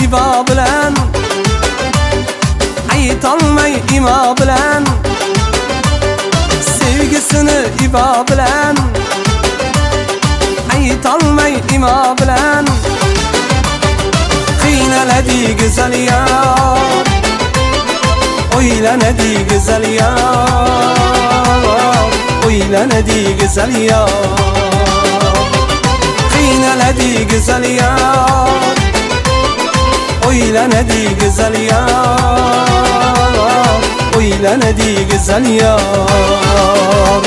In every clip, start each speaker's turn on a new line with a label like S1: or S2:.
S1: ibo bilan, aytolmay imo bilan, sevgisini ibo bilan, aytolmay imo bilan, qiynaladi go'zal yor, o'ylanadi go'zal yor, o'ylanadi go'zal yor, qiynaladi go'zal yor, o'ylanadi go'zal yor, o'ylanadi go'zal yor.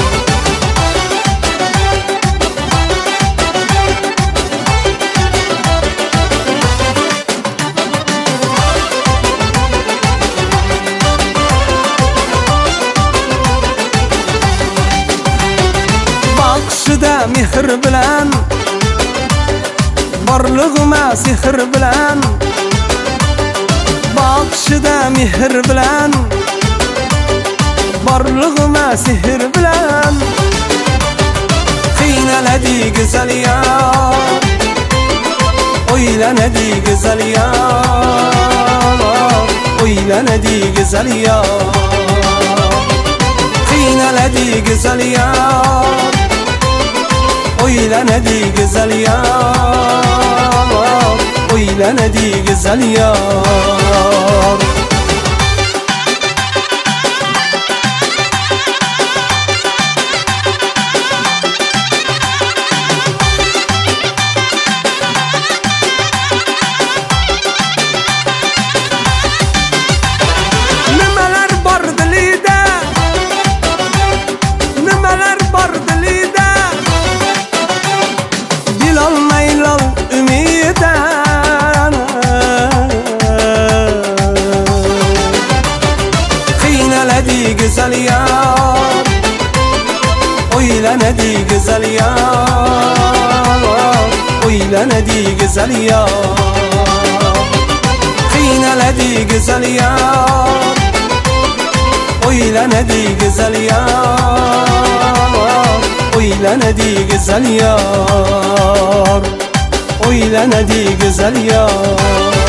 S1: Bakışıda mehr bilan, borlig'ima sehr bilan, bakışıda mehr bilan, borlig'ima sehr bilan, qiynaladi go'zal yor, o'ylanadi go'zal yor, o'ylanadi go'zal yor, qiynaladi go'zal yor, o'ylanadi go'zal yor, o'ylanadi go'zal yor. Güzel yar, o'ylanadi güzel yar, o'ylanadi güzel yar, qiynaladi güzel yar, o'ylanadi güzel yar, o'ylanadi güzel yar, o'ylanadi güzel yar.